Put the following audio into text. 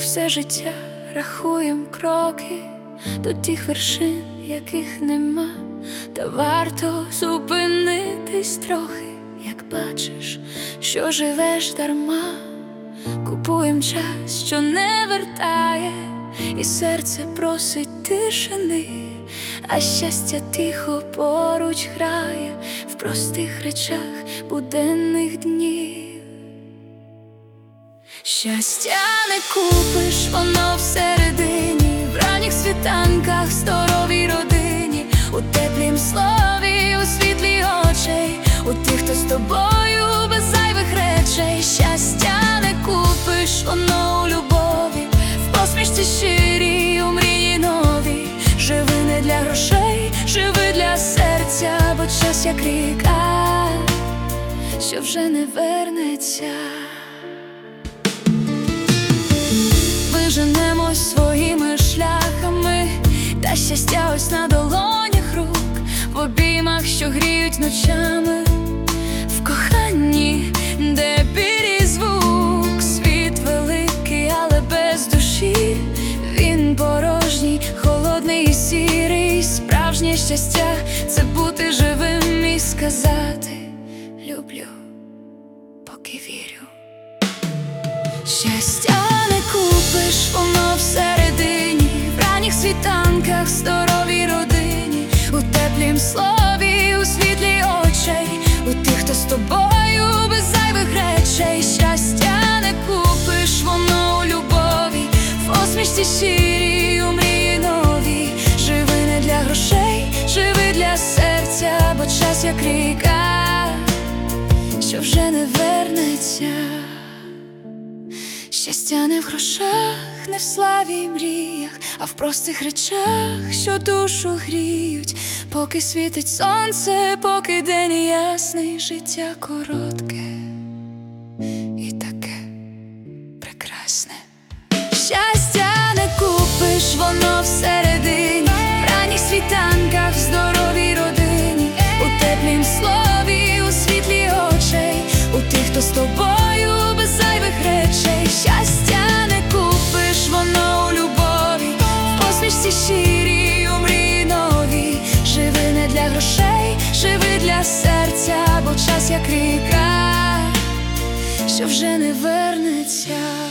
все життя рахуєм кроки до тих вершин, яких нема, та варто зупинитись трохи, як бачиш, що живеш дарма. Купуєм час, що не вертає, і серце просить тишини, а щастя тихо поруч грає в простих речах буденних днів. Щастя не купиш, воно всередині, в ранніх світанках, здоровій родині, у теплім слові, у світлі очей, у тих, хто з тобою без зайвих речей. Щастя не купиш, воно у любові, в посмішці щирій, у мрії нові. Живи не для грошей, живи для серця, бо час як ріка, що вже не вернеться. Виженемось своїми шляхами, та щастя ось на долонях рук, в обіймах, що гріють ночами, в коханні, де біль і звук. Світ великий, але без душі, він порожній, холодний і сірий. Справжнє щастя – це бути живим і сказати люблю, поки вірю. Щастя не купиш, воно всередині, в ранніх світанках, здоровій родині, у теплім слові, у світлі очей, у тих, хто з тобою без зайвих речей. Щастя не купиш, воно у любові, в посмішці щирій, у мрії нові. Живи не для грошей, живи для серця, бо час як ріка, що вже не вернеться. Щастя не в грошах, не в славі й мріях, а в простих речах, що душу гріють. Поки світить сонце, поки день ясний, життя коротке і таке прекрасне. Щастя не купиш, воно всередині, в ранніх світанках, в здоровій родині, у теплім слові, у світлі очей, у тих, хто з тобою без зайвих речей. Щастя не купиш, воно у любові, в посмішці щирій, у мрії нові. Живи не для грошей, живи для серця, бо час як ріка, що вже не вернеться.